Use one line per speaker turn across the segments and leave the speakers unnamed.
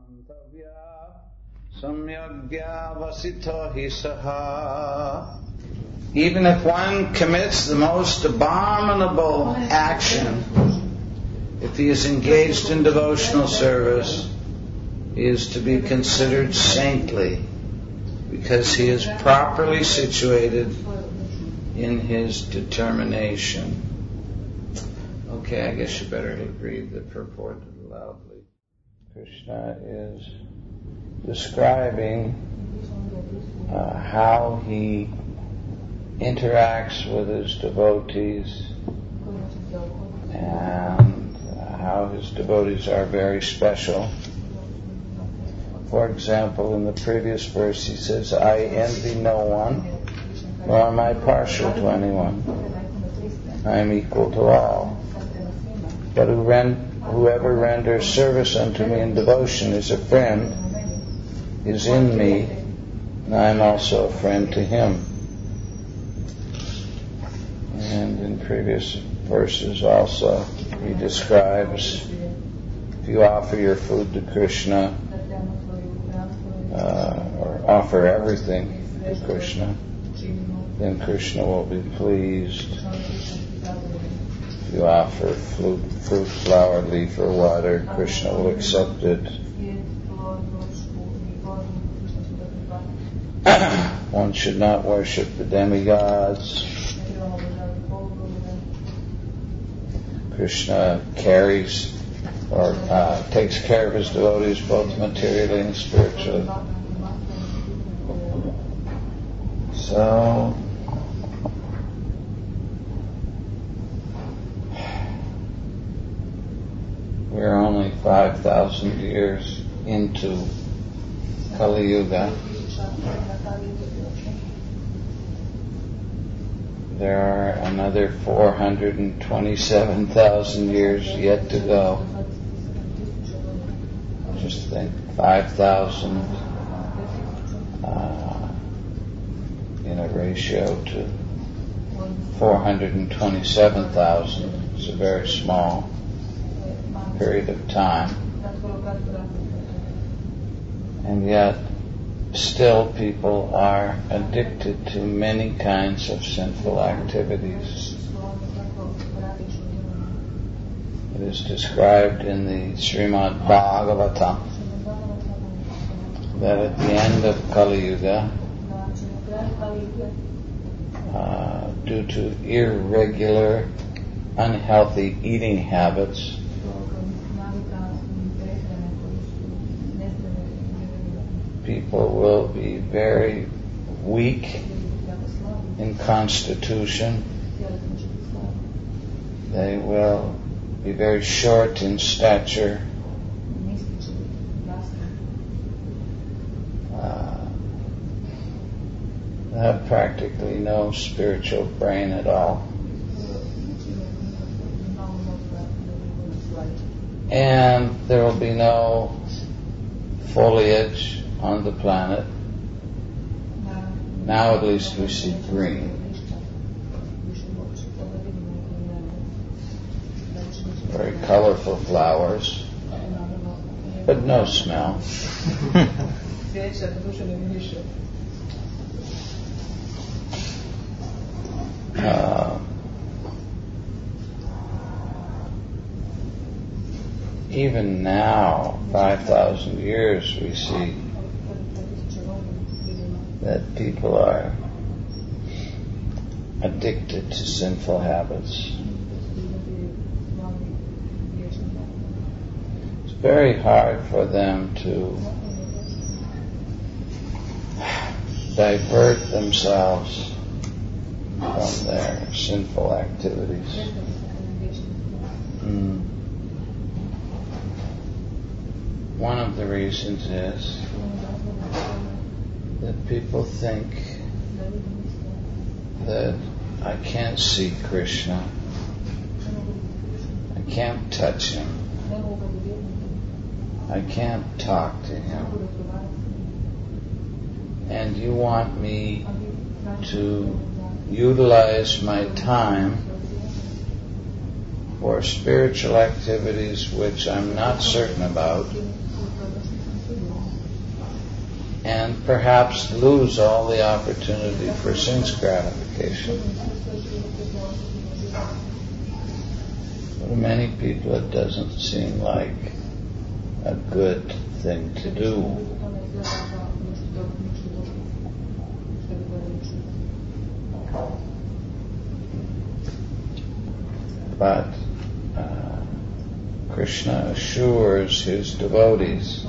Even if one commits the most abominable action, if he is engaged in devotional service, he is to be considered saintly because he is properly situated in his determination. Okay, I guess you better read the purport loudly. Krishna is describing how he interacts with his devotees and how his devotees are very special. For example, in the previous verse he says, I envy no one, nor am I partial to anyone. I am equal to all. But whoever renders service unto me in devotion is a friend, is in me, and I am also a friend to him. And in previous verses also he describes, if you offer your food to Krishna, or offer everything to Krishna, then Krishna will be pleased. If you offer fruit, flower, leaf, or water, Krishna will accept it. One should not worship the demigods. Krishna carries or takes care of his devotees both materially and spiritually. So we're only 5,000 years into Kali Yuga. There are another 427,000 years yet to go. Just think, 5,000 in a ratio to 427,000. It's a very small period of time. And yet, still people are addicted to many kinds of sinful activities. It is described in the Srimad Bhagavatam that at the end of Kali Yuga, due to irregular, unhealthy eating habits, people will be very weak in constitution. They will be very short in stature. Have practically no spiritual brain at all. And there will be no foliage on the planet. Now at least we see green. Very colorful flowers, but no smell. Even now, 5,000 years, we see that people are addicted to sinful habits. It's very hard for them to divert themselves from their sinful activities. One of the reasons is that people think that I can't see Krishna, I can't touch him, I can't talk to him, and you want me to utilize my time for spiritual activities which I'm not certain about, and perhaps lose all the opportunity for sense gratification. For many people it doesn't seem like a good thing to do. But Krishna assures his devotees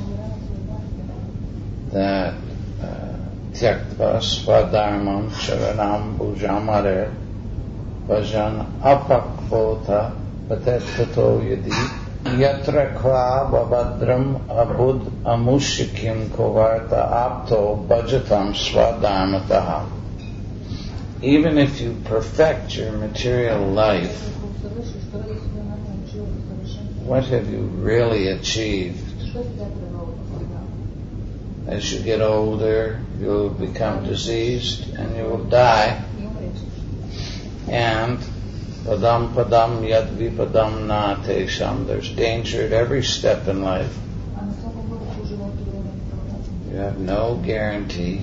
that Tyaktva Swadharmam Sharanam Bhujamare Bhajan Apakvota Patetkato Yadi Yatra Kva Babadram Abud Amushikim Kovarta Apto Bhajatam Swadharmataha. Even if you perfect your material life, what have you really achieved? As you get older, you'll become diseased and you will die. And padam padam yad vipadam na tesham. There's danger at every step in life. You have no guarantee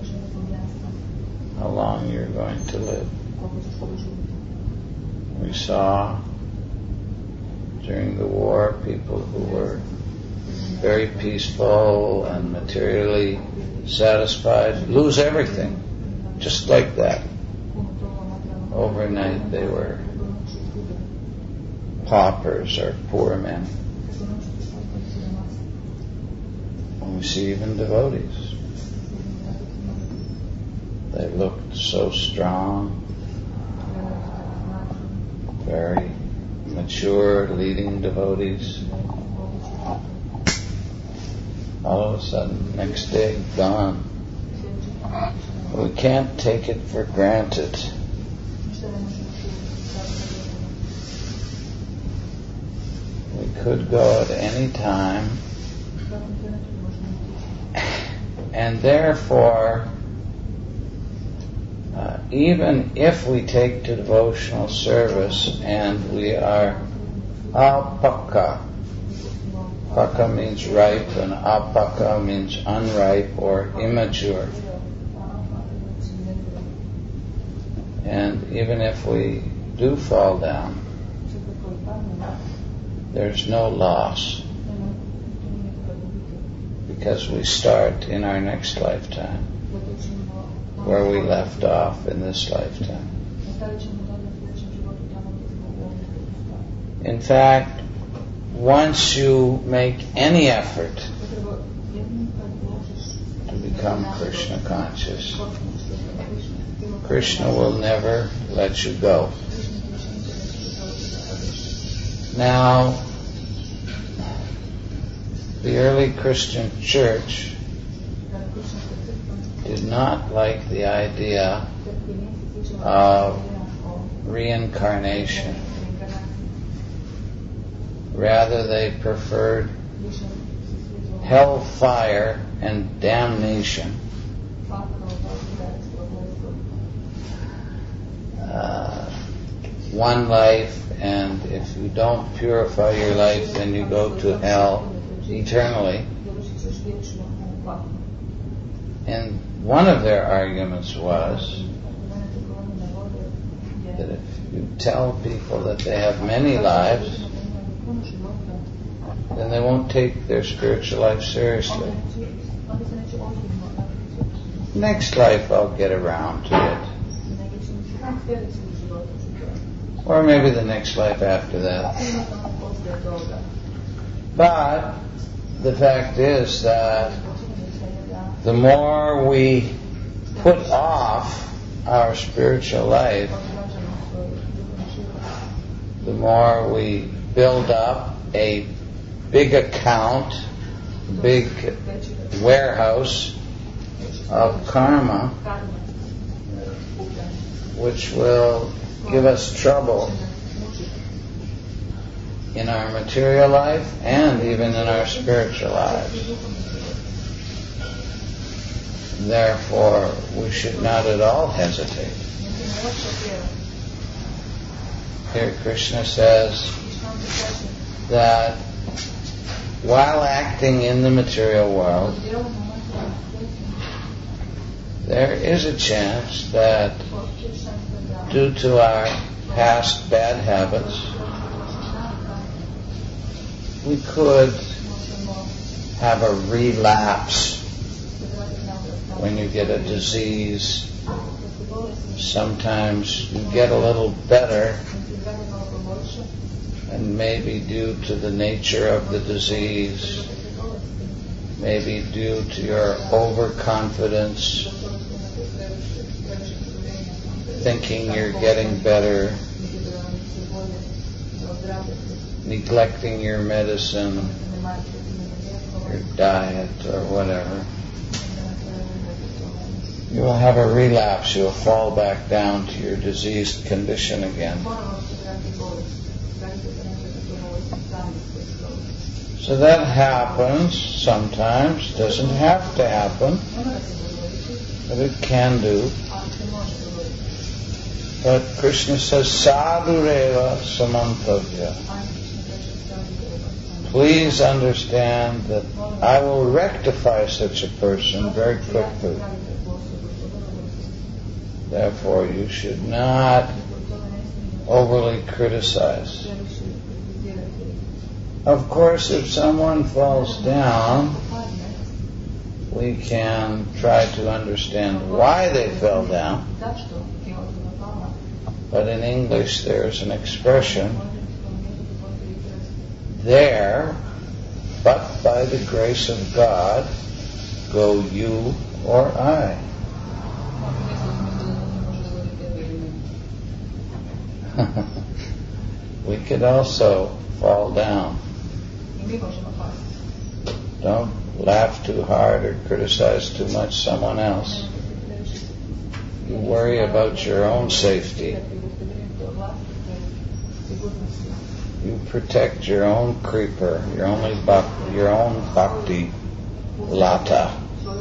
how long you're going to live. We saw during the war people who were very peaceful and materially satisfied lose everything, just like that. Overnight they were paupers or poor men. And we see even devotees. They looked so strong, very mature, leading devotees. All of a sudden, next day, gone. We can't take it for granted. We could go at any time, and therefore, even if we take to devotional service and we are apaka, paka means ripe and apaka means unripe or immature, and even if we do fall down, there's no loss because we start in our next lifetime where we left off in this lifetime. In fact, once you make any effort to become Krishna conscious, Krishna will never let you go. Now, the early Christian church did not like the idea of reincarnation. Rather, they preferred hellfire and damnation. One life, and if you don't purify your life, then you go to hell eternally. And one of their arguments was that if you tell people that they have many lives, then they won't take their spiritual life seriously. Next life I'll get around to it. Or maybe the next life after that. But the fact is that the more we put off our spiritual life, the more we build up a big account, big warehouse of karma, which will give us trouble in our material life and even in our spiritual lives. Therefore, we should not at all hesitate. Here Krishna says that while acting in the material world, there is a chance that due to our past bad habits, we could have a relapse. When you get a disease, sometimes you get a little better, and maybe due to the nature of the disease, maybe due to your overconfidence, thinking you're getting better, neglecting your medicine, your diet, or whatever, you will have a relapse. You'll fall back down to your diseased condition again. So that happens sometimes. Doesn't have to happen, but it can do. But Krishna says, Sadhureva samantavya. Please understand that I will rectify such a person very quickly. Therefore, you should not overly criticize. Of course, if someone falls down, we can try to understand why they fell down. But in English, there's an expression, there, but by the grace of God, go you or I. We could also fall down. Don't laugh too hard or criticize too much someone else. You worry about your own safety. You protect your own creeper, your own bhakti lata,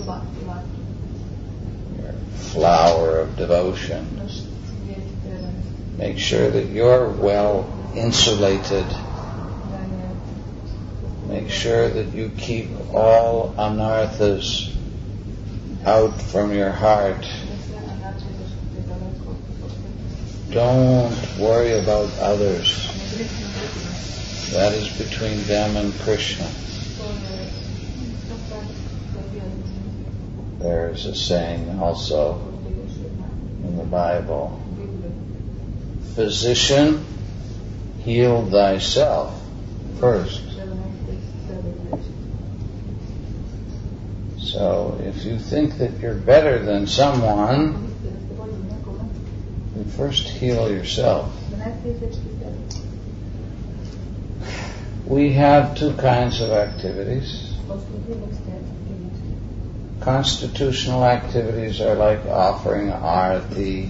your flower of devotion. Make sure that you're well insulated. Make sure that you keep all anarthas out from your heart. Don't worry about others. That is between them and Krishna. There's a saying also in the Bible, physician, heal thyself first. So if you think that you're better than someone, you first heal yourself. We have two kinds of activities. Constitutional activities are like offering arati,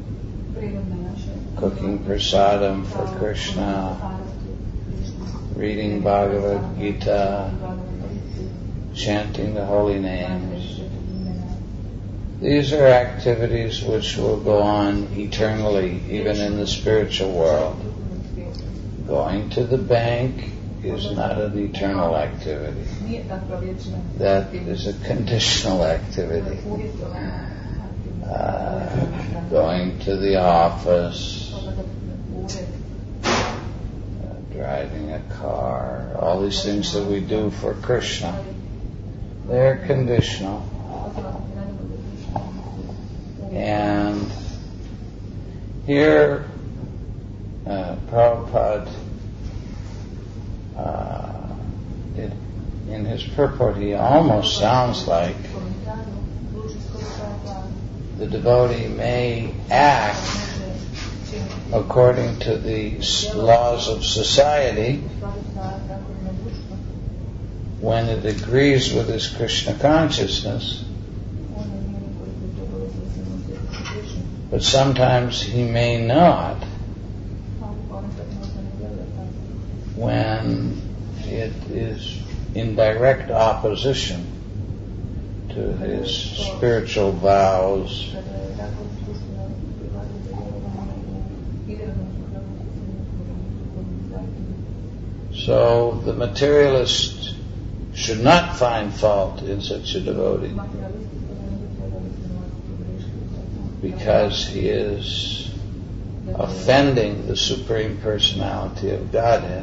cooking prasadam for Krishna, reading Bhagavad Gita, chanting the holy names. These are activities which will go on eternally, even in the spiritual world. Going to the bank is not an eternal activity. That is a conditional activity. Going to the office, driving a car, all these things that we do for Krishna, they're conditional. And here, Prabhupada, in his purport, he almost sounds like the devotee may act according to the laws of society when it agrees with his Krishna consciousness, but sometimes he may not when it is in direct opposition to his spiritual vows. So the materialist should not find fault in such a devotee. because he is offending the Supreme Personality of Godhead.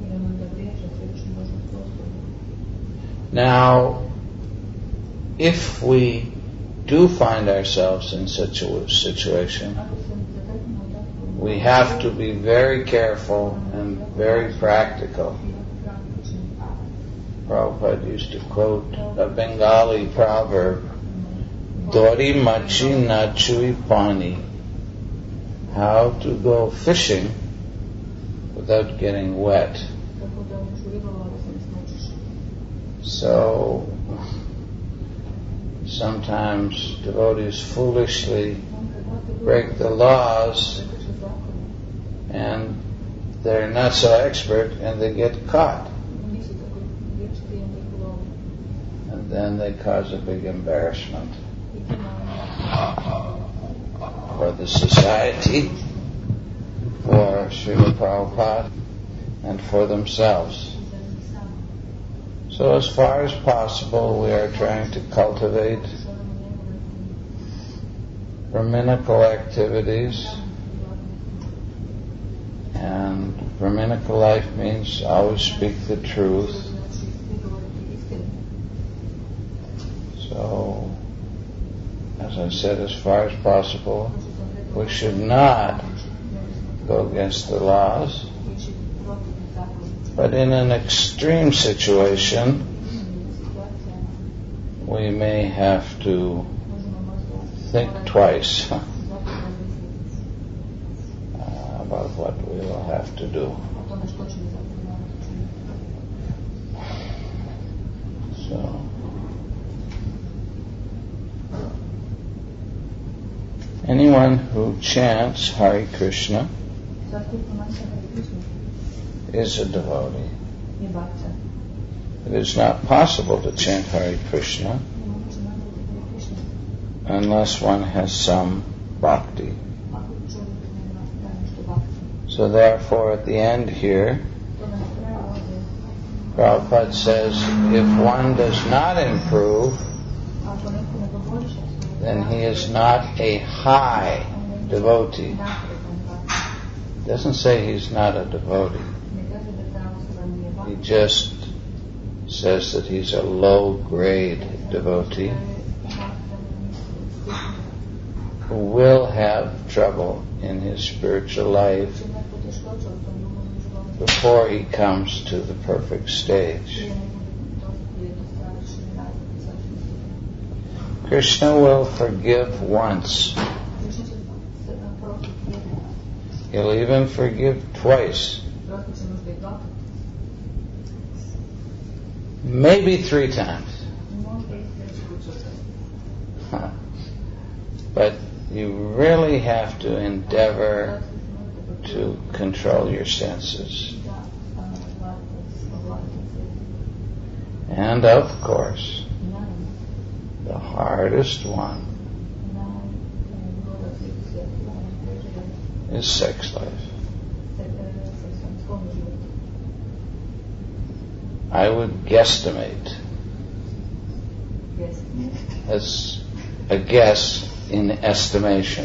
Now, if we do find ourselves in such a situation, we have to be very careful and very practical. Prabhupada used to quote a Bengali proverb, Dori machi na chui pani, how to go fishing without getting wet. So sometimes devotees foolishly break the laws and they're not so expert and they get caught. And then they cause a big embarrassment for the society, for Srila Prabhupada, and for themselves. So as far as possible, we are trying to cultivate Brahminical activities. And Brahminical life means always speak the truth. So, as I said, as far as possible, we should not go against the laws. But in an extreme situation, we may have to think twice about what we will have to do. So, anyone who chants Hare Krishna is a devotee. It is not possible to chant Hare Krishna unless one has some bhakti. So therefore, at the end here, Prabhupada says, if one does not improve, then he is not a high devotee. It doesn't say he's not a devotee. He just says that he's a low-grade devotee who will have trouble in his spiritual life before he comes to the perfect stage. Krishna will forgive once. He'll even forgive twice. Maybe 3 times. But you really have to endeavor to control your senses. And of course, the hardest one is sex life. I would guesstimate, as a guess in estimation,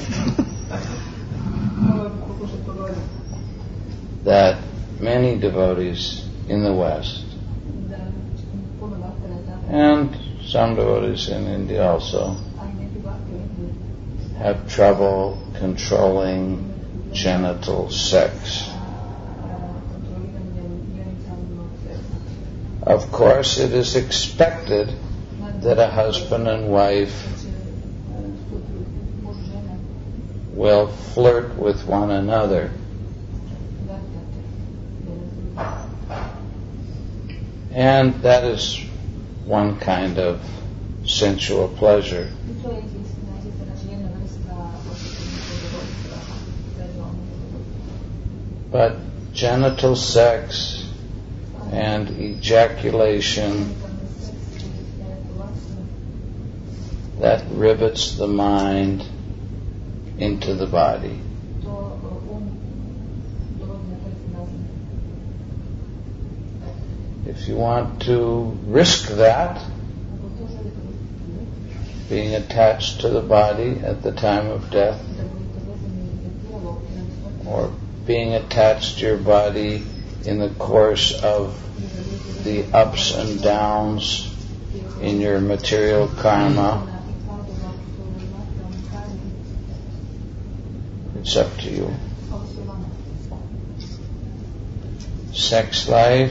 that many devotees in the West, and some devotees in India also, have trouble controlling genital sex. Of course, it is expected that a husband and wife will flirt with one another. And that is one kind of sensual pleasure. But genital sex and ejaculation, that rivets the mind into the body. If you want to risk that, being attached to the body at the time of death, or being attached to your body in the course of the ups and downs in your material karma. It's up to you. Sex life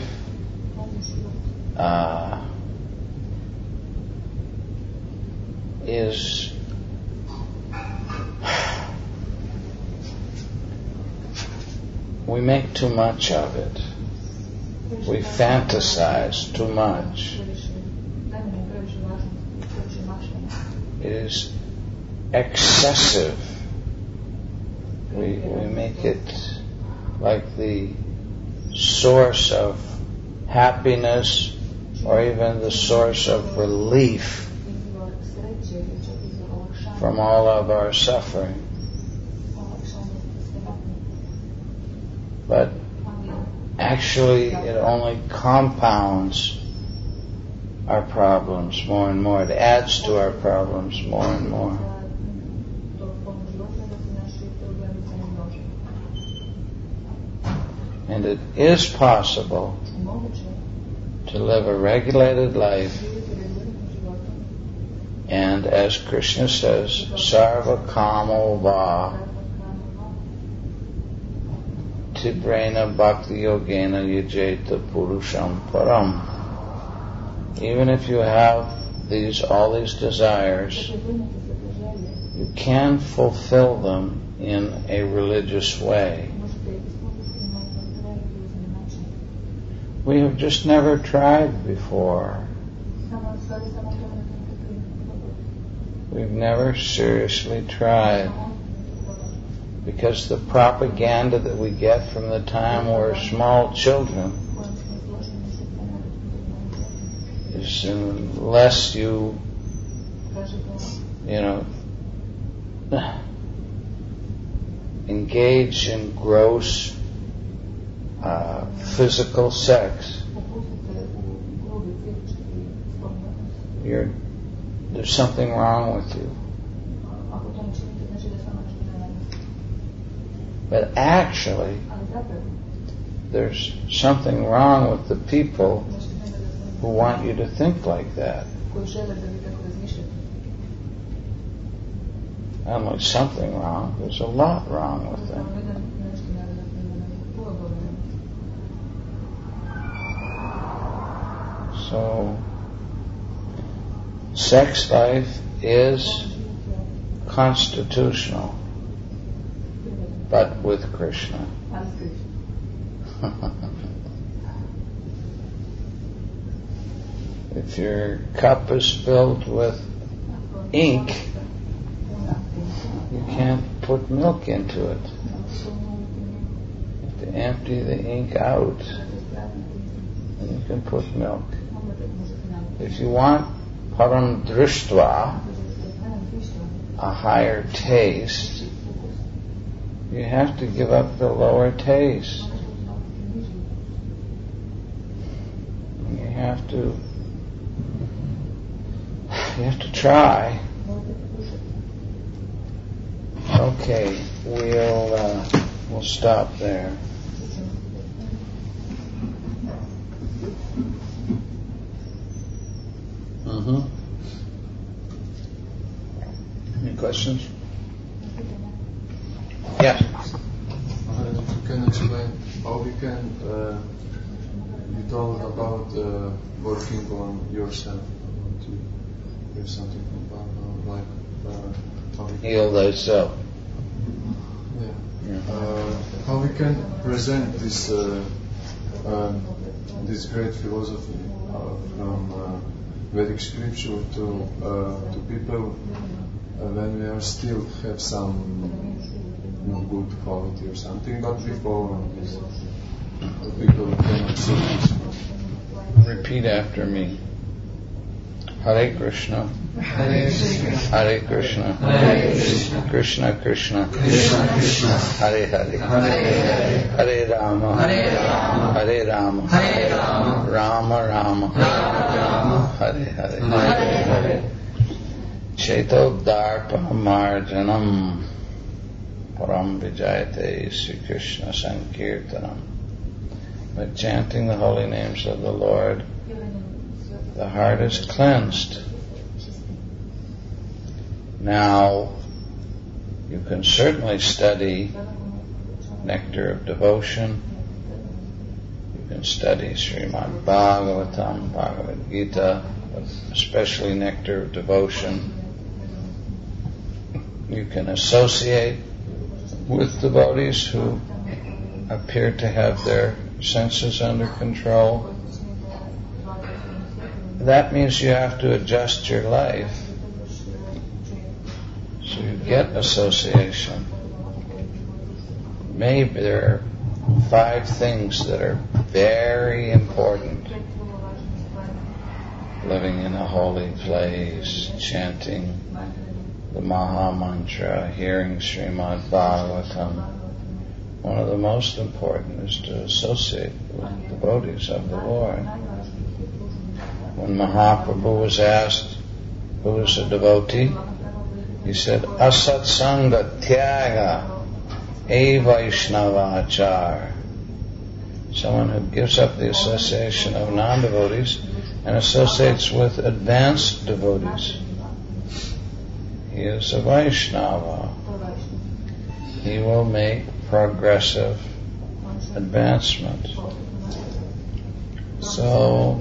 is we make too much of it. We fantasize too much. It is excessive. We make it like the source of happiness or even the source of relief from all of our suffering. But actually it only compounds our problems more and more. It adds to our problems more and more. And it is possible to live a regulated life, and as Krishna says, sarva kamo va tibrena bhakti yogena yajeta purusham param. Even if you have all these desires, you can fulfill them in a religious way. We have just never tried before. We've never seriously tried. Because the propaganda that we get from the time we're small children is unless you engage in gross physical sex, there's something wrong with you. But actually, there's something wrong with the people who want you to think like that. Not only something wrong, there's a lot wrong with them. So, sex life is constitutional, but with Krishna. If your cup is filled with ink, you can't put milk into it. You have to empty the ink out, and you can put milk. If you want param drishtva, a higher taste, you have to give up the lower taste. You have to try. Okay, we'll stop there. Any questions? Yes.
If you can explain how we can, you told about working on yourself. To hear something about how we can
Heal thyself.
Yeah. How we can present this this great philosophy from Vedic scripture to people when we are still have some good quality or something, but before this, people cannot see this.
Repeat after me. Hare Krishna.
Hare Krishna.
Hare Krishna.
Hare Krishna.
Krishna Krishna.
Krishna Krishna.
Hare Hare.
Hare Hare.
Hare Rama.
Hare Rama.
Hare Rama.
Hare Rama.
Rama Rama.
Rama Rama.
Hare Hare.
Hare Hare.
Cheto Darpa Marjanam Param Vijayate Sri Krishna Sankirtanam. By chanting the holy names of the Lord, the heart is cleansed. Now, you can certainly study Nectar of Devotion. You can study Srimad Bhagavatam, Bhagavad Gita, especially Nectar of Devotion. You can associate with devotees who appear to have their senses under control. That means you have to adjust your life so you get association. Maybe there are 5 things that are very important. Living in a holy place, chanting the Maha Mantra, hearing Srimad Bhagavatam. One of the most important is to associate with devotees of the Lord. When Mahaprabhu was asked who is a devotee, he said, Asat Sangha Tyaga E Vaishnavachar. Someone who gives up the association of non-devotees and associates with advanced devotees. He is a Vaishnava. He will make progressive advancement. So,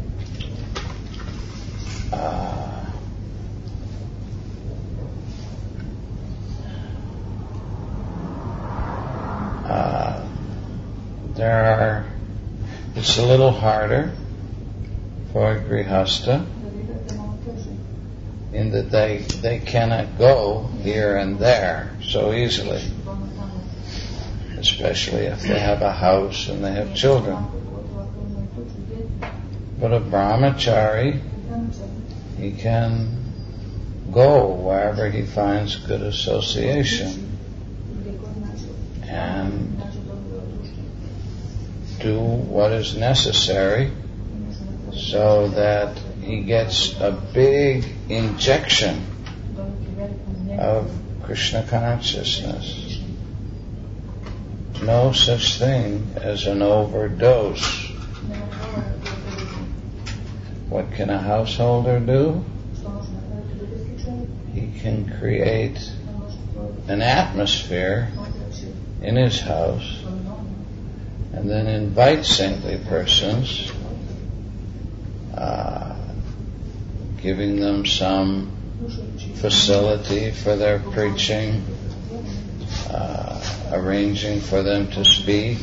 it's a little harder for a Grihastha in that they cannot go here and there so easily, especially if they have a house and they have children. But a brahmachari, he can go wherever he finds good association and do what is necessary so that he gets a big injection of Krishna consciousness. No such thing as an overdose. What can a householder do? He can create an atmosphere in his house and then invite saintly persons, giving them some facility for their preaching, arranging for them to speak.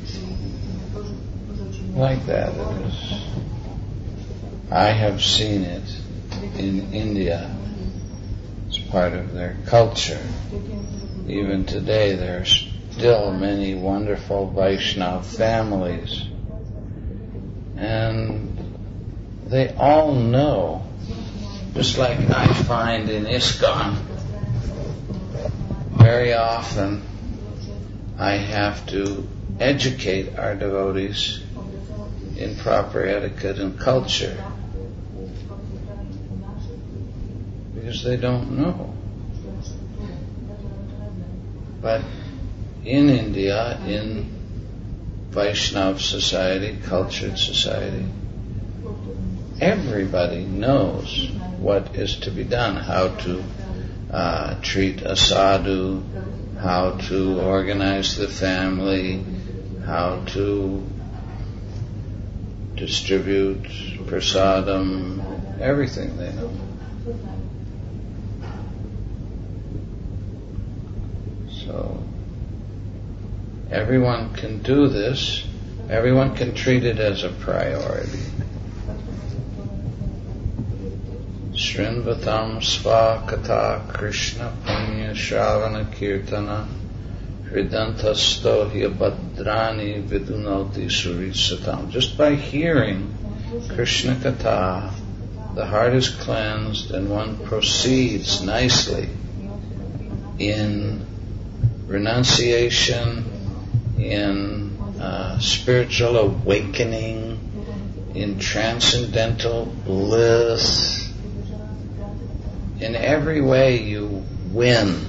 Like that it is. I have seen it in India. It's part of their culture. Even today there are still many wonderful Vaishnava families. And they all know, just like I find in ISKCON, very often I have to educate our devotees in proper etiquette and culture because they don't know. But in India, in Vaishnava society, cultured society, everybody knows what is to be done, how to treat a sadhu, how to organize the family, how to distribute prasadam, everything they know. So, everyone can do this, everyone can treat it as a priority. Srinvatam svakata Krishna punya shravana kirtana hridantasto hiyabadrani vidunoti suritsatam. Just by hearing Krishna Katha, the heart is cleansed and one proceeds nicely in renunciation, in spiritual awakening, in transcendental bliss, in every way you win.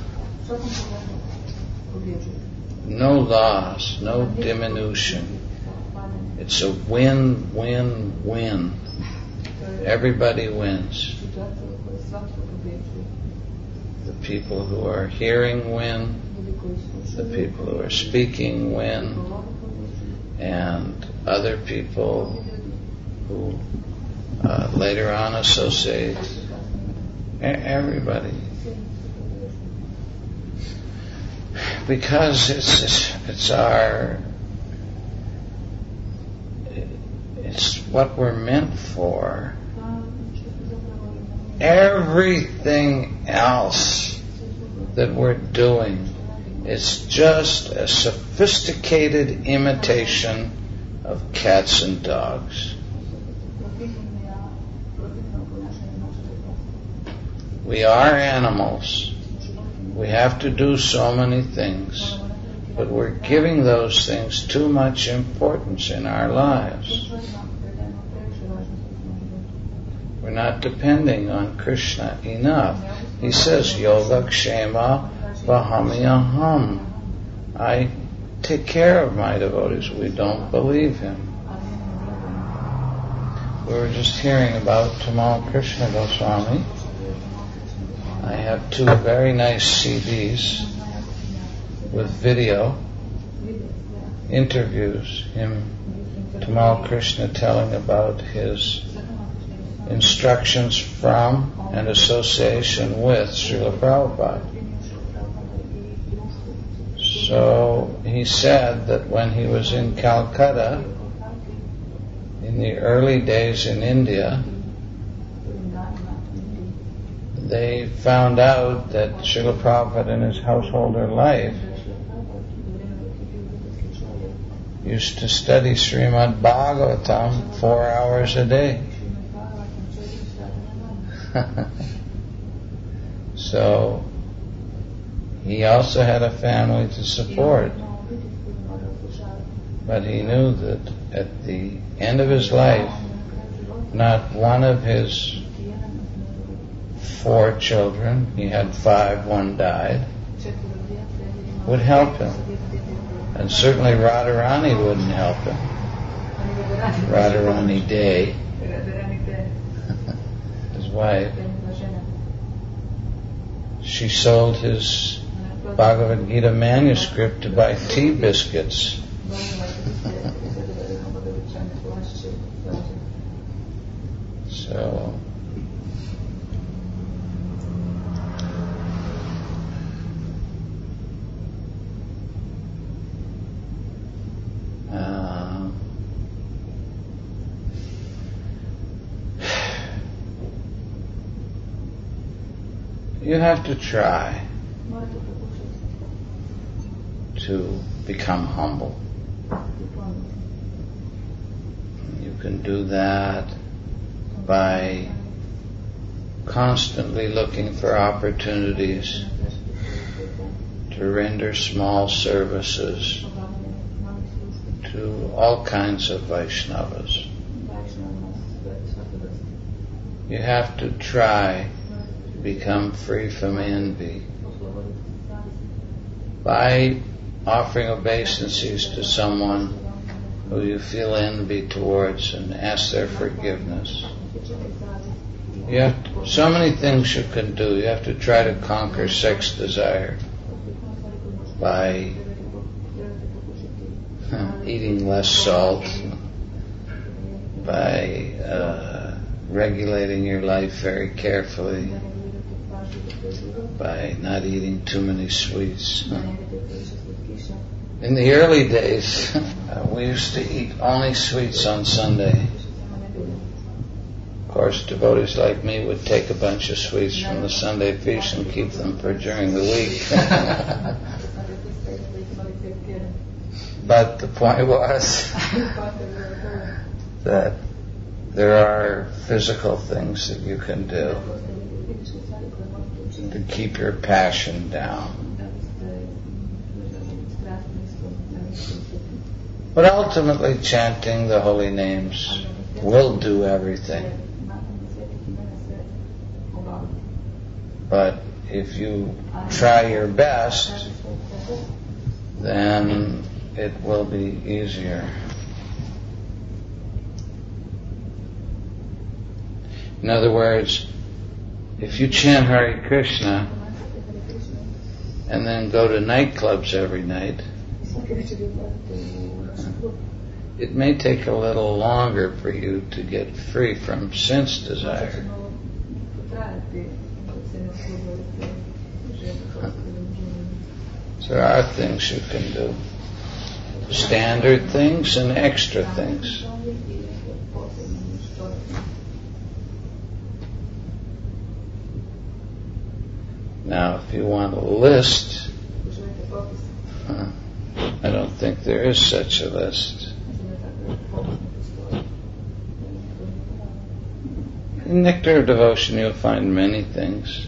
No loss, no diminution. It's a win, win, win. Everybody wins. The people who are hearing win, the people who are speaking win, and other people who later on associate. Everybody. Because it's what we're meant for. Everything else that we're doing is just a sophisticated imitation of cats and dogs. We are animals. We have to do so many things, but we're giving those things too much importance in our lives. We're not depending on Krishna enough. He says, Yoga Kshema Vahamyaham. I take care of my devotees. We don't believe him. We were just hearing about Tamal Krishna Goswami. I have 2 very nice CDs with video interviews. Tamal Krishna telling about his instructions from and association with Srila Prabhupada. So he said that when he was in Calcutta, in the early days in India, they found out that Srila Prabhupada in his householder life used to study Srimad Bhagavatam 4 hours a day. So he also had a family to support, but he knew that at the end of his life, not one of his 4 children, he had 5, 1 died, would help him. And certainly Radharani wouldn't help him. Radharani Day, his wife, she sold his Bhagavad Gita manuscript to buy tea biscuits. So you have to try to become humble. You can do that by constantly looking for opportunities to render small services to all kinds of Vaishnavas. You have to try to become free from envy by offering obeisances to someone who you feel envy towards and ask their forgiveness. You have so many things you can do. You have to try to conquer sex desire by eating less salt, by regulating your life very carefully, by not eating too many sweets. In the early days, we used to eat only sweets on Sunday. Of course, devotees like me would take a bunch of sweets from the Sunday feast and keep them for during the week. But the point was that there are physical things that you can do to keep your passion down. But ultimately, chanting the holy names will do everything. But if you try your best, then it will be easier. In other words, if you chant Hare Krishna and then go to nightclubs every night, it may take a little longer for you to get free from sense desire. There are things you can do. Standard things and extra things. Now, if you want a list, I don't think there is such a list. In Nectar of Devotion, you'll find many things.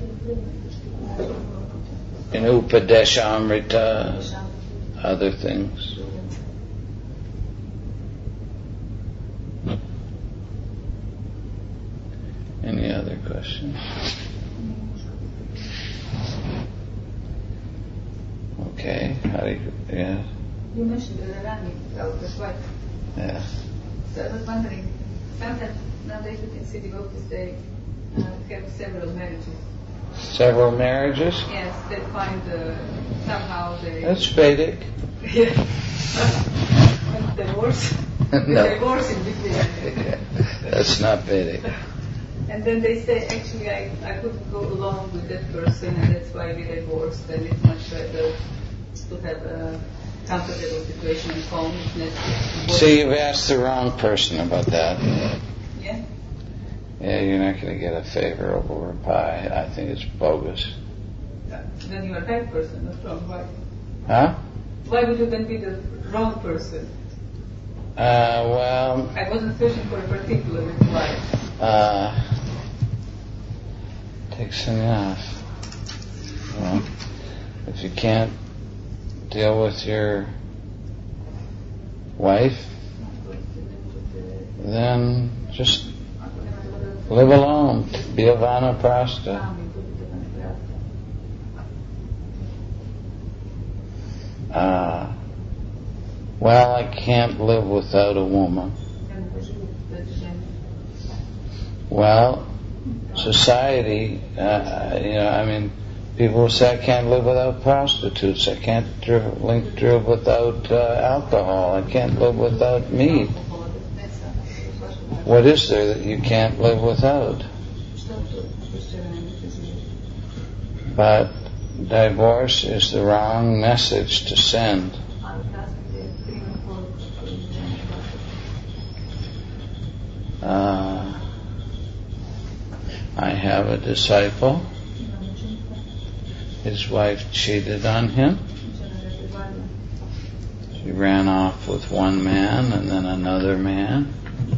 In Upadeshamrita, other things. Any other questions? Okay, how do you, yeah?
You mentioned Radharani, Prabhupada's wife.
Yeah.
So I was wondering, sometimes nowadays we can see devotees, they have several marriages.
Several marriages?
Yes, they find somehow they...
That's Vedic.
Yeah. Divorce.
No.
Divorce in between.
That's not Vedic.
And then they say, actually, I couldn't go along with that person, and that's why we divorced, and it's much better to have a comfortable situation at home.
See, you've asked the wrong person about that.
Yeah?
Yeah, you're not going to get a favorable reply. I think it's bogus.
Then you're a right person, not wrong. Why?
Huh?
Why would you then be the wrong person?
Well...
I wasn't searching for a particular reply.
Takes enough. Well, if you can't deal with your wife, then just live alone. Be a vanaprastha. Well, I can't live without a woman. Well, society, people will say I can't live without prostitutes, I can't live without alcohol, I can't live without meat. What is there that you can't live without? But divorce is the wrong message to send. I have a disciple. His wife cheated on him. She ran off with one man and then another man.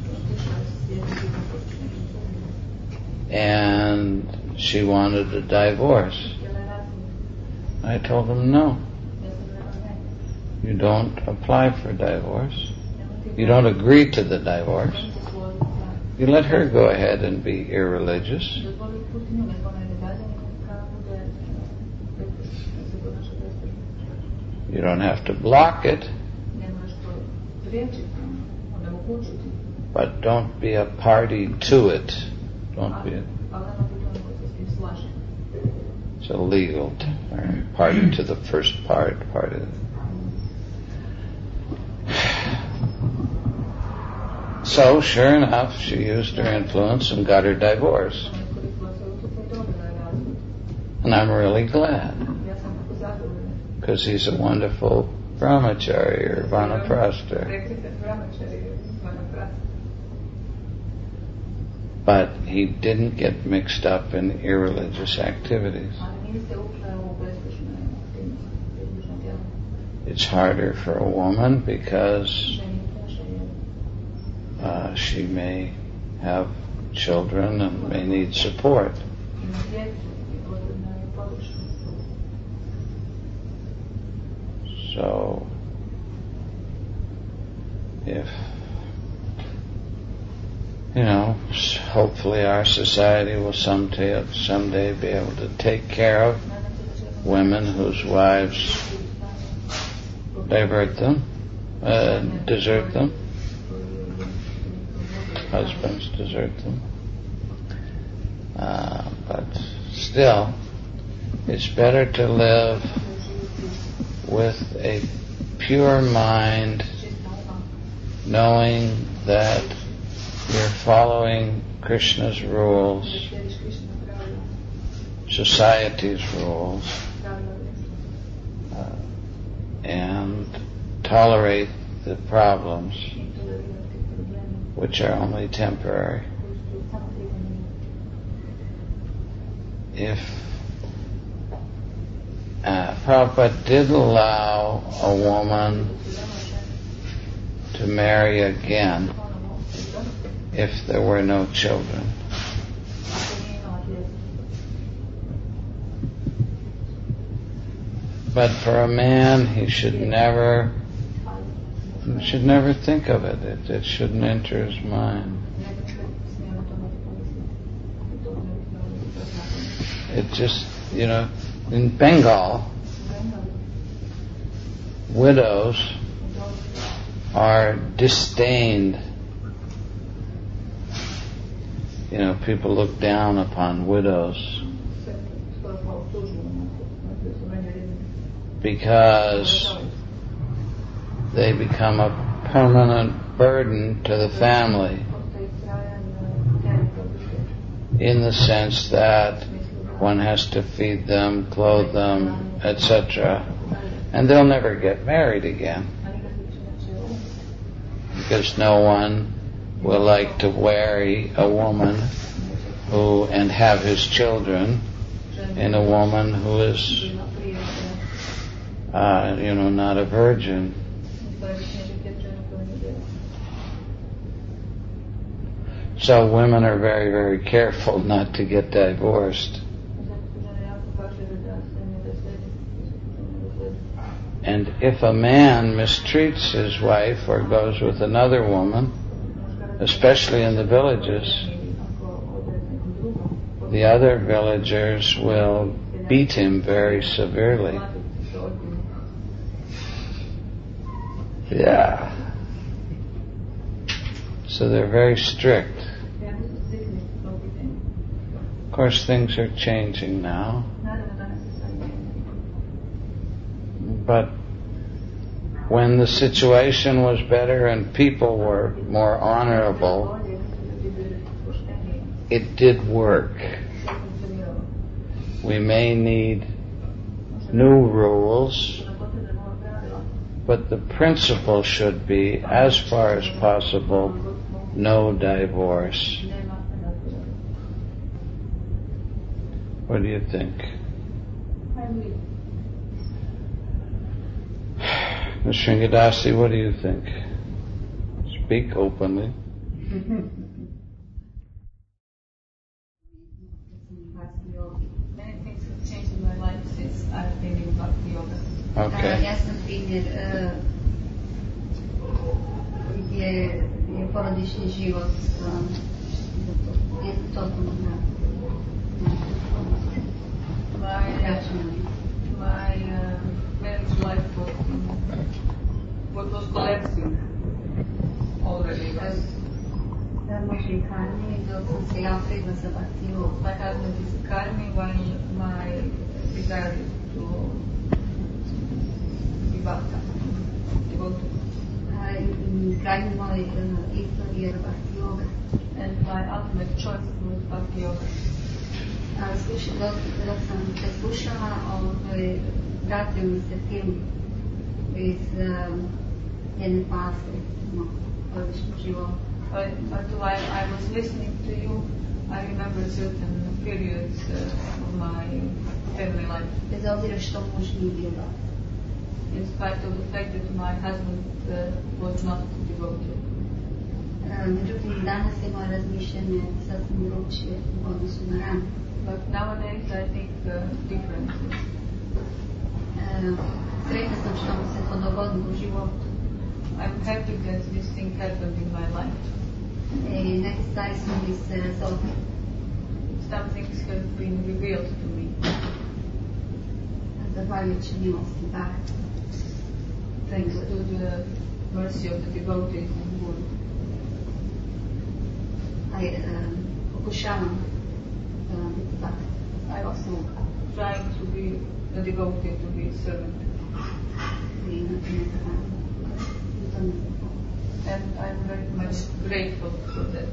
And she wanted a divorce. I told him no. You don't apply for divorce. You don't agree to the divorce. You let her go ahead and be irreligious. You don't have to block it. But don't be a party to it. Don't be it's illegal to party to the first part of it. So, sure enough, she used her influence and got her divorce. And I'm really glad. Because he's a wonderful brahmachari or vanaprastha. But he didn't get mixed up in irreligious activities. It's harder for a woman because she may have children and may need support. So, hopefully our society will someday be able to take care of women whose wives desert them, husbands desert them. But still, it's better to live with a pure mind, knowing that you're following Krishna's rules, society's rules, and tolerate the problems, which are only temporary. If Prabhupada did allow a woman to marry again if there were no children. But for a man, he should never think of it. It shouldn't enter his mind. It just, in Bengal, widows are disdained. People look down upon widows because they become a permanent burden to the family, in the sense that one has to feed them, clothe them, etc. And they'll never get married again, because no one will like to marry a woman and have his children in a woman who is not a virgin. So women are very, very careful not to get divorced. And if a man mistreats his wife or goes with another woman, especially in the villages, the other villagers will beat him very severely. Yeah. So they're very strict. Of course, things are changing now. But when the situation was better and people were more honorable, it did work. We may need new rules, but the principle should be, as far as possible, no divorce. What do you think? Ms. Sringadasi, what do you think? Speak openly.
Many things have changed in my life since I've been in Bhakti Yoga.
Okay.
Jasno primjer je porodični život je totalno
My marriage life was collapsing already.
Može i karmi, dok sam se ja predno za Bhakti Yoga.
My husband is karmi when my desire is to be bhakta, devoted.
Krajnji moj izbor je Bhakti Yoga.
And my ultimate choice was Bhakti Yoga.
Dok sam se slušala, vratio mi se film iz jedne fase porodičnog života.
Until I was listening to you, I remember certain periods of my family life.
Bez obzira što muž nije bio dobar.
In spite of the fact that my husband was not devoted.
Međutim, danas je moje razmišljanje sasvim drugčije u odnosu na rano.
But nowadays I think differently.
Sretna sam što mi se to dogodilo u životu.
I'm happy that this thing happened in my life.
Neki stvari su mi se razotkrili.
Some things have been revealed to me.
Zahvaljujući milosti Bhakti.
Thanks to the mercy of the devotees in Guru.
Pokušavam biti Bhakti.
I also trying to be a devotee, to be a servant.
I ne zahvaljujem.
And I'm very much grateful for that.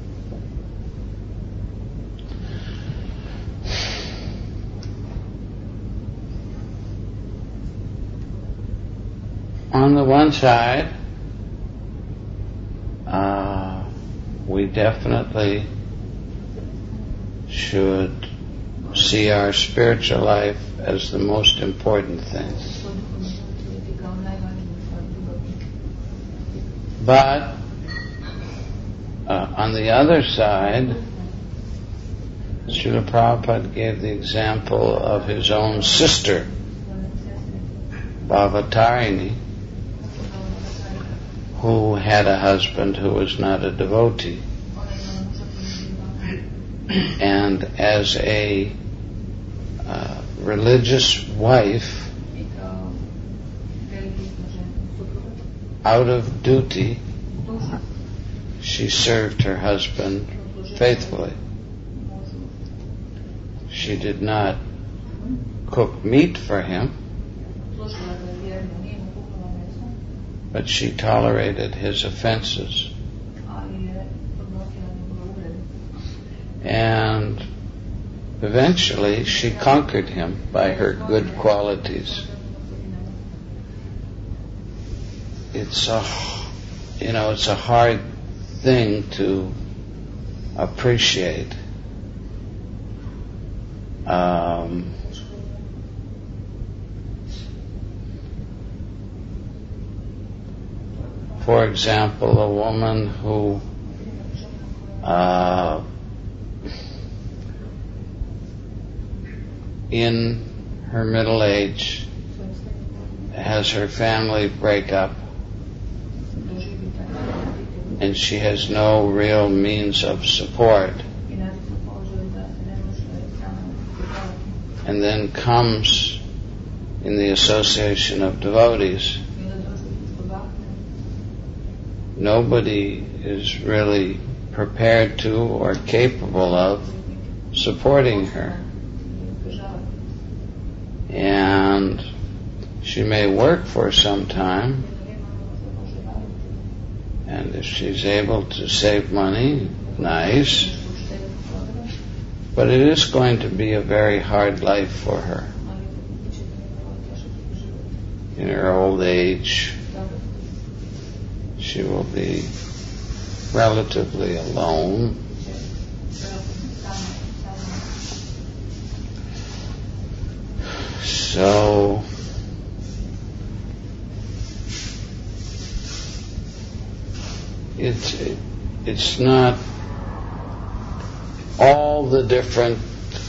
On the one side, we definitely should see our spiritual life as the most important thing. But on the other side, Srila Prabhupada gave the example of his own sister, Bhavatarini, who had a husband who was not a devotee. And as a religious wife, out of duty, she served her husband faithfully. She did not cook meat for him, but she tolerated his offenses. And eventually she conquered him by her good qualities. It's a hard thing to appreciate. For example, a woman who in her middle age has her family break up, and she has no real means of support, and then comes in the association of devotees. Nobody is really prepared to or capable of supporting her. And she may work for some time, and if she's able to save money, nice, but it is going to be a very hard life for her. In her old age, she will be relatively alone. So it's not all the different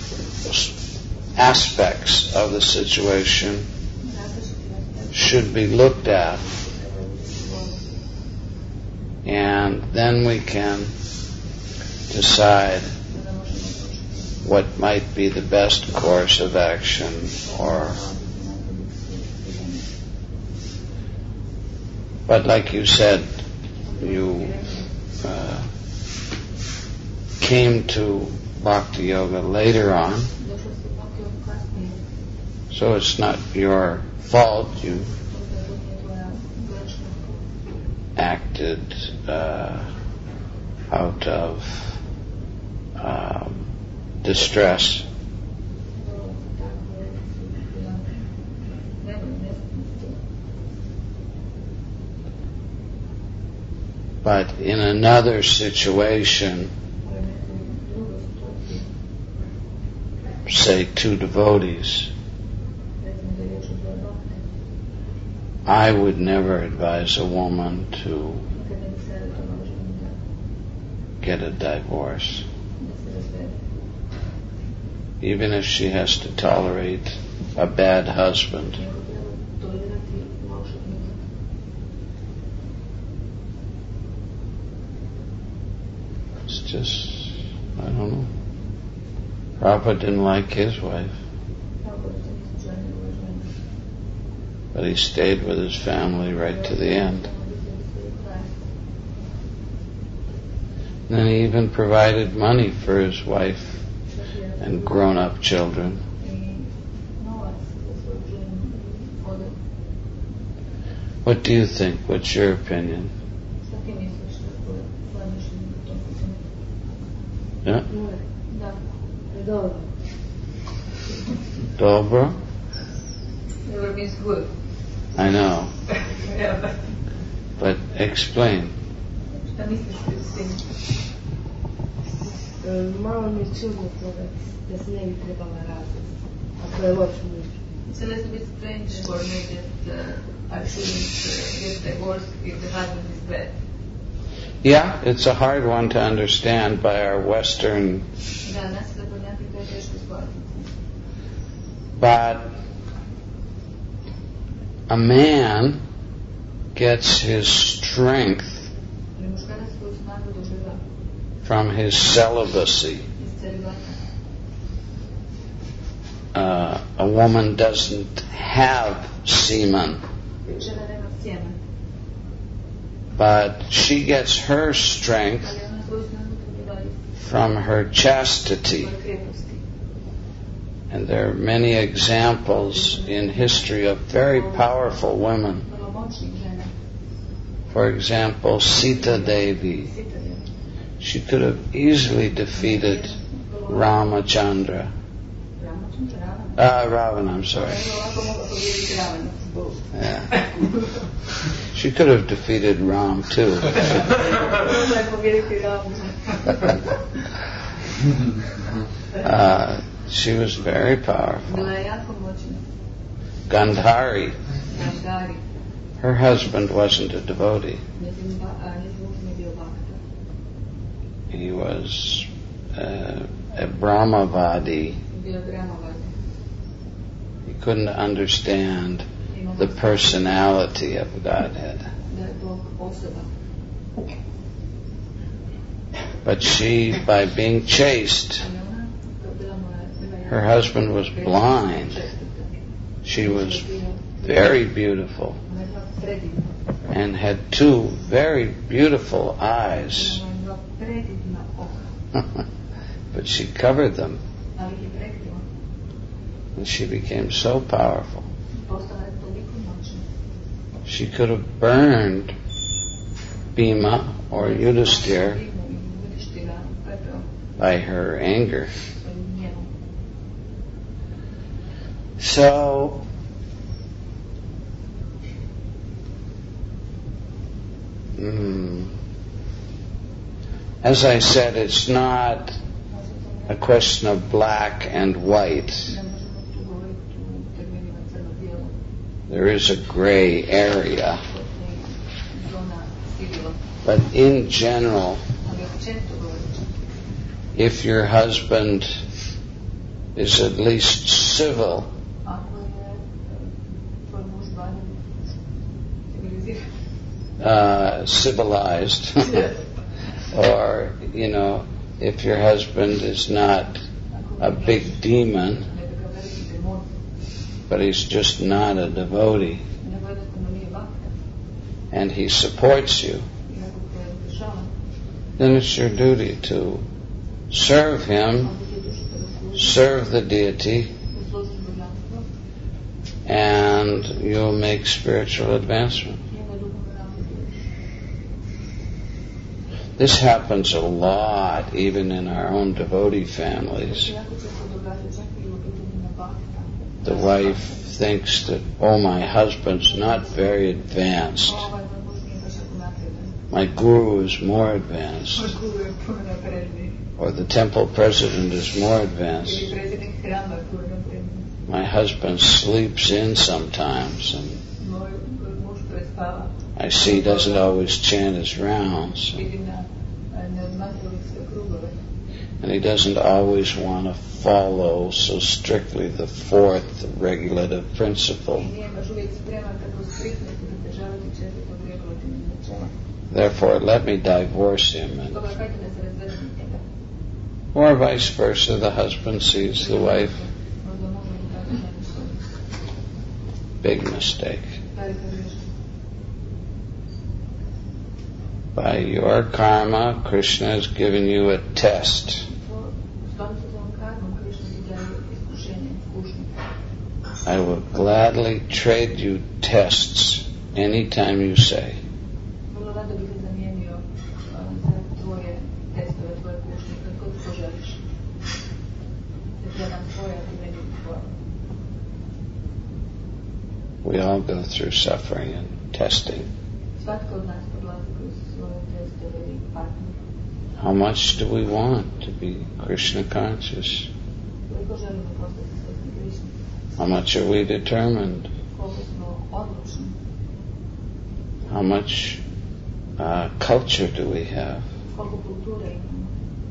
aspects of the situation should be looked at, and then we can decide what might be the best course of action. But like you said, you came to Bhakti Yoga later on, so it's not your fault. You acted out of distress. But in another situation, say 2 devotees, I would never advise a woman to get a divorce, even if she has to tolerate a bad husband. just, I don't know. Prabhupada didn't like his wife, but he stayed with his family right to the end. And then he even provided money for his wife and grown-up children. What do you think? What's your opinion? Yeah? Dobro?
Never means good.
I know.
Yeah,
But explain.
šta misliš s tim?
Malo mi je čudno to da se ne bi trebala razvesti. Ako je loš muž.
It's a little bit strange for me that I shouldn't get divorced if the husband is bad.
Yeah, it's a hard one to understand by our Western,
Da, nas zaboravljati to je teško shvatiti.
but a man gets his strength
Ali muškarac svoju snagu dobiva
from his celibacy.
iz celibata.
A woman doesn't have semen,
Žena nema sjena,
but she gets her strength
ali ona svoju snagu dobiva iz
from her chastity.
svoje kreposti.
And there are many examples in history of very powerful women.
Vrlo moćnih žena.
For example, Sita Devi.
Sita Devi.
She could have easily defeated Ramachandra. Ravana, I'm sorry.
Ovako mogla pobijediti Ravana.
Yeah. She could have defeated Ram too.
Mogla je pobijediti Ravana.
She was very powerful.
Bila je jako moćna.
Gandhari,
Gandhari.
her husband wasn't a devotee.
Njezin muž nije bio bakta.
He was a Brahmavadi.
Bio Brahmavadi.
He couldn't understand the personality of Godhead.
Da je Bog osoba.
But she, by being chaste,
Ali ona bila moja
her husband was blind. She was very beautiful
Ona je bila predivna.
and had two very beautiful eyes,
Ona je bila predivna oka.
but she covered them
Ali ih je prekrila.
and she became so powerful.
Postala je toliko moćna.
She could have burned Bhima or Yudhisthira
Yudhishthira pepeo
by her anger.
svojim gnjevom.
So, as I said, it's not a question of black and white.
Ne možemo tu govoriti u terminima crno-bijelo.
There is a gray area.
Zona sivila.
But in general,
Ali općenito govoreći,
if your husband is at least civil,
ako je tvoj muž barem civiliziran,
civilized, or, if your husband is not a big demon,
ne bi ga veliki demon,
but he's just not a devotee,
nego jednostavno nije bakta,
and he supports you,
i ako te podržava,
then it's your duty to serve him,
onda ti je dužno da služi
serve the deity,
u službu božanstva,
and you'll make spiritual advancement.
i onda duhovno napreduješ.
This happens a lot, even in our own devotee families.
Jako često događa čak i u obiteljima bakta.
The wife thinks that, my husband's not very advanced.
Ovaj moj muž nije baš jako napredan.
My guru is more advanced.
Moj guru je puno napredniji.
Or the temple president is more advanced.
Ili predsjednik hrama je puno napredniji.
My husband sleeps in sometimes, and
Moj muž prespava.
I see he doesn't always chant his rounds.
Vidim na neodmatljive sve krugove.
And he doesn't always want to follow so strictly the fourth regulative principle.
I nije baš uvijek spreman tako striktno se pridržavati četvrtog regulativnog načela.
Therefore, let me divorce him, and
Stoga hajde da se razvedem s njim.
Or vice versa, the husband sees the wife.
Možda može drugačije nešto.
Big mistake.
Velika greška.
By your karma, Krishna has given you a test.
U skladu sa tvojom karmom, Krišna ti daje iskušenje, kušnju.
I will gladly trade you tests anytime you say.
Vrlo rado bih te zamijenio za tvoje testove, tvoje kušnje, kad god poželiš. Da ti ja dam svoje, a ti meni tvoje.
We all go through suffering and testing.
Svatko od nas prolazi kroz svoje testove i patnje.
How much do we want to be Krishna conscious?
Koliko želimo postati svjesni Krišne?
How much are we determined?
Koliko smo odlučni?
How much culture do we have?
Koliko kulture imamo?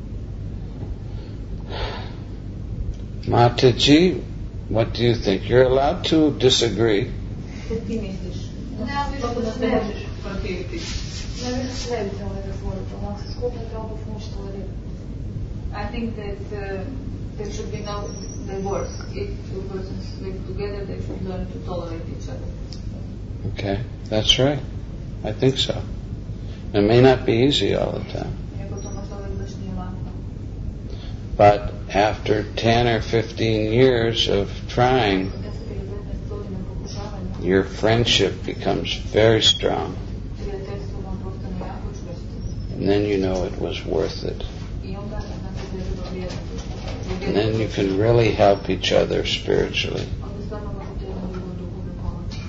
Mataji, what do you think? You're allowed to disagree.
Što ti misliš?
Ja mislim
Kako
da
se
ne.
možeš protiviti?
Ja mislim da sve bi trebali razvoditi, onako se skupno treba funkcionirati.
I think that there should be no divorce. If two persons live together, they should learn to tolerate each other.
Okay, that's right. I think so. It may not be easy all the time,
Iako to možda uvijek baš nije lako.
but after 10 or 15 years of trying,
10 ili 15 godina pokušavanja,
your friendship becomes very strong,
prijateljstvo vam postane jako čvrsto.
and then you know it was worth it.
I onda znate da je bilo vrijedno.
And then you can really help each other spiritually.
Onda stvarno možete jedan drugom duhovno pomoći.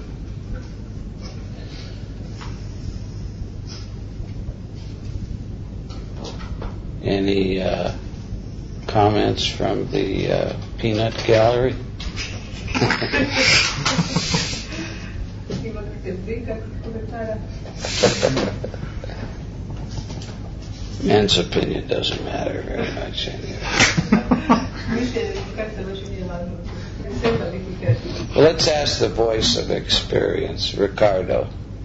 Any comments from the peanut gallery?
Imate vi kakvih komentara?
Men's opinion doesn't matter very much anyway.
Mišljenje muškarca baš nije važno. Sve li ti kažeš?
Well, let's ask the voice of experience, Ricardo.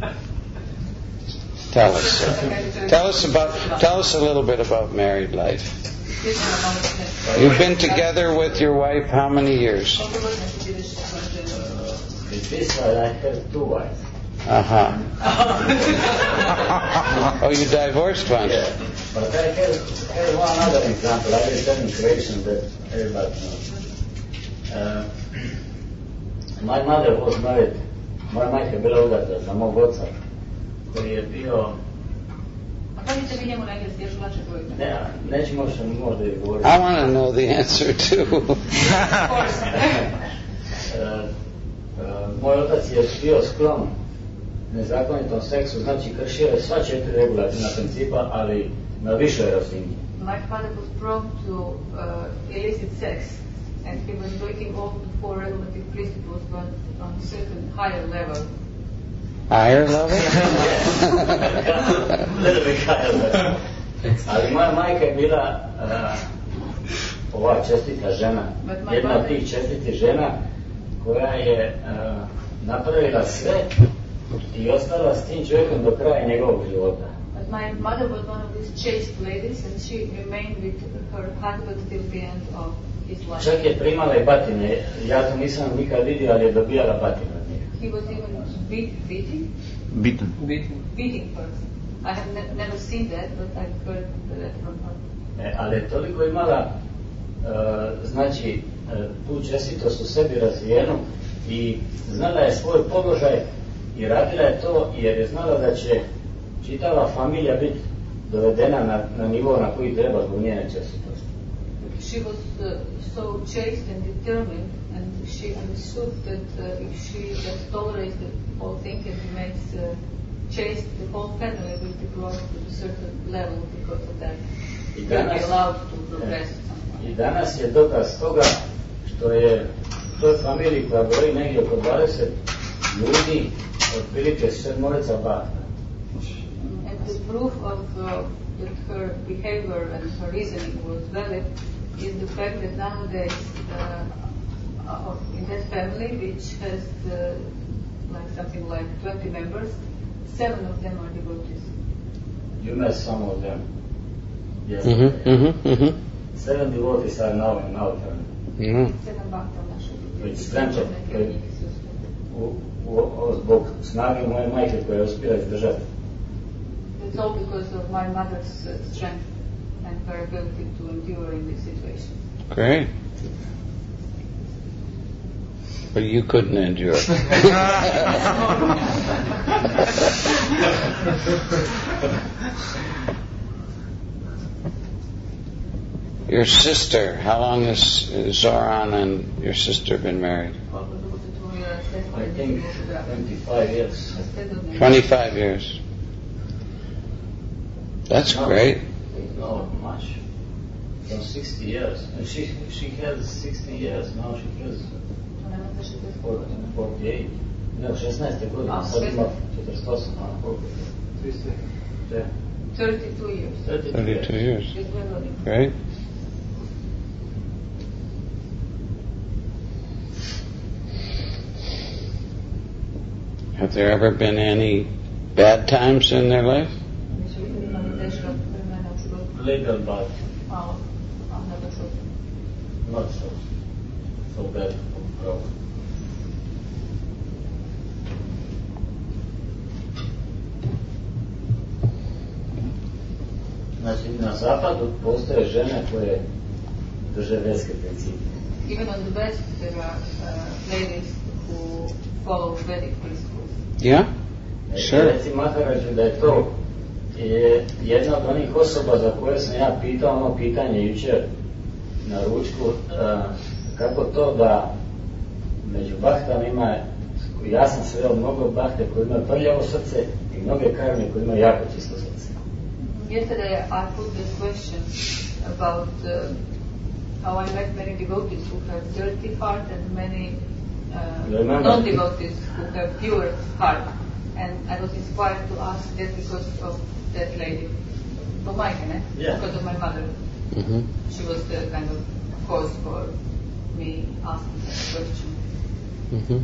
Tell us. Tell us a little bit about married life. You've been together with your wife how many years?
Koliko godina si ti već sa svojom ženom?
In this life I have two wives.
Uh-huh. Oh, you divorced once?
Yeah. But I have one other example. I will tell in creation that everybody knows. My mother was married. Moja majka je bila udata za mog oca, koji je bio...
A kažete vi njemu na engleski, još lakše govorite?
Ne, neću možda i govoriti.
I want to know the answer too.
Moj otac je bio sklon nezakonitom seksu, znači kršio je sva 4 regulativna principa, ali na višoj razini.
My father was prone to illicit sex, and he was breaking all the 4 regulative principles, but on a certain higher level.
Higher level?
Little bit higher level. Ali moja majka je bila ova čestita žena, jedna od tih čestitih žena koja je napravila sve i ostala s tim čovjekom do kraja njegovog života.
But my mother was one of these chaste ladies, and she remained with her husband till the end of his life.
Čak je primala i batine, ja to nisam nikad vidio, ali je dobijala batine od njega.
He was even beating her. I have never seen that, but I've heard that from her.
Ali je toliko imala znači tu čestitost u sebi razvijenu i znala je svoj položaj i radila je to jer je znala da će čitava familija biti dovedena na nivo na koji treba zbog njene čestitosti.
She was so chaste and determined, and she understood that if she just tolerates the whole thing and remains chaste, the whole family will be brought to a certain level because of that. Will be allowed to progress.
I danas je dokaz toga što je u toj familiji koja broji negdje oko 20 ljudi, otprilike 7 baka.
And the proof of that her behavior and her reasoning was valid is the fact that nowadays in that family, which has like something like 20 members, 7 of them are devotees.
You met some of them. Yes. 7 devotees are now in Malta. With strength of zbog snage moje majke koja je uspjela izdržati.
It's all because of my mother's strength and her ability to endure in this situation.
Great. But you couldn't endure. Your sister, how long has Zoran and your sister been married?
I think 25 years.
25 years. That's great.
Not much. From 60 years. And she has 60 years, now she has 48. No, 16 godina, sad ima 48, a koliko?
32 years.
32 years. Great. Have there ever been any bad times in their life?
Little, but not so bad. Znači, na zapadu postoje žene koje drže vedske principe.
Even on the West, there are ladies who follow Vedic principles.
Yeah? Sure.
Reci Maharađu da je to jedna od onih osoba za koje sam ja pitao ono pitanje jučer na ručku, kako to da među bahtama ima, ja sam sreo mnogo bahte koji imaju prljavo srce i mnoge karme koji imaju jako čisto srce.
Yesterday I put this question about how I met many devotees who have dirty heart and many non-devotees who have pure heart. And I was inspired to ask that because of that lady,
Yeah.
because of my mother.
Mm-hmm.
She was the kind of cause for me asking that question.
Mm-hmm.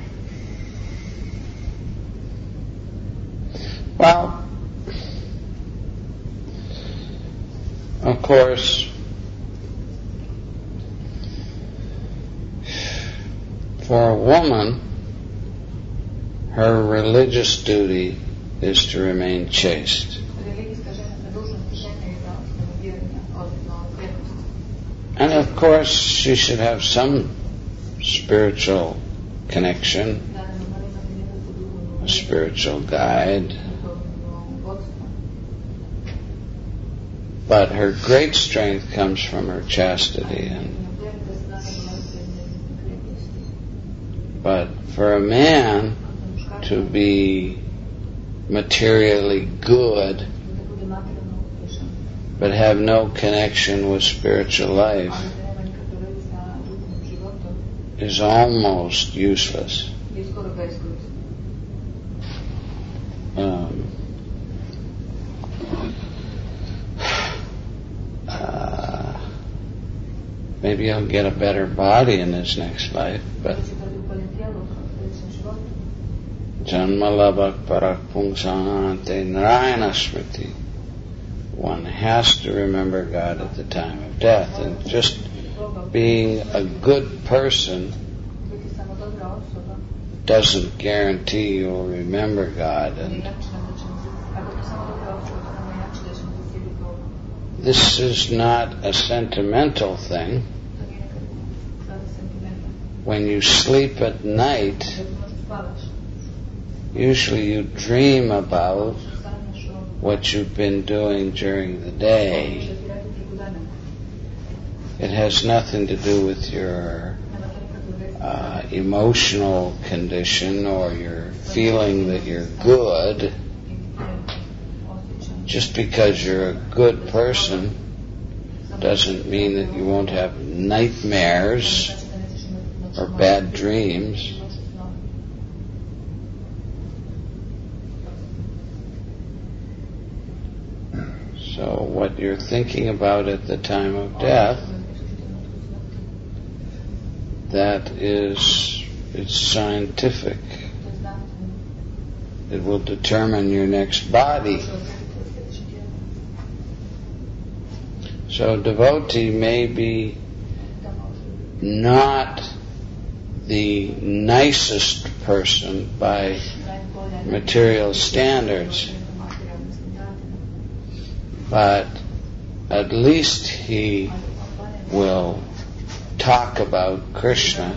Well, of course, for a woman, her religious duty is to remain chaste. And of course, she should have some spiritual connection, a spiritual guide. But her great strength comes from her chastity. But for a man to be materially good but have no connection with spiritual life is almost useless. Maybe he'll get a better body in his next life, but Janmalabhak Parak Pungsante Narayana Smriti. One has to remember God at the time of death, and just being a good person doesn't guarantee you'll remember God. And this is not a sentimental thing. When you sleep at night, usually you dream about what you've been doing during the day. It has nothing to do with your emotional condition or your feeling that you're good. Just because you're a good person doesn't mean that you won't have nightmares or bad dreams. So what you're thinking about at the time of death, it's scientific. It will determine your next body. So devotee may be not the nicest person by material standards, but at least he will talk about Krishna.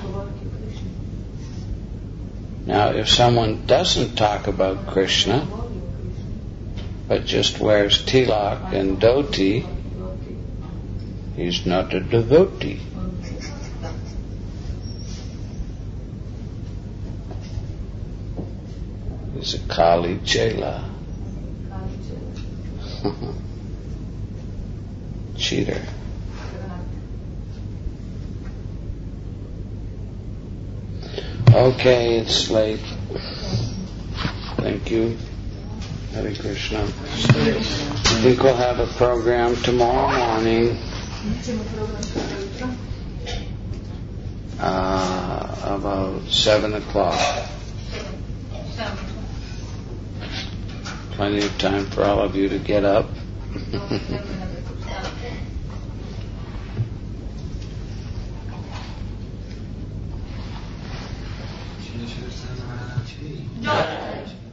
Now, if someone doesn't talk about Krishna, but just wears tilak and dhoti, he's not a devotee. He's a Kali Chela. Cheater. Okay, it's late. Thank you. Hare Krishna. I think we'll have a program tomorrow morning. About 7 o'clock. Plenty of time for all of you to get up.
No.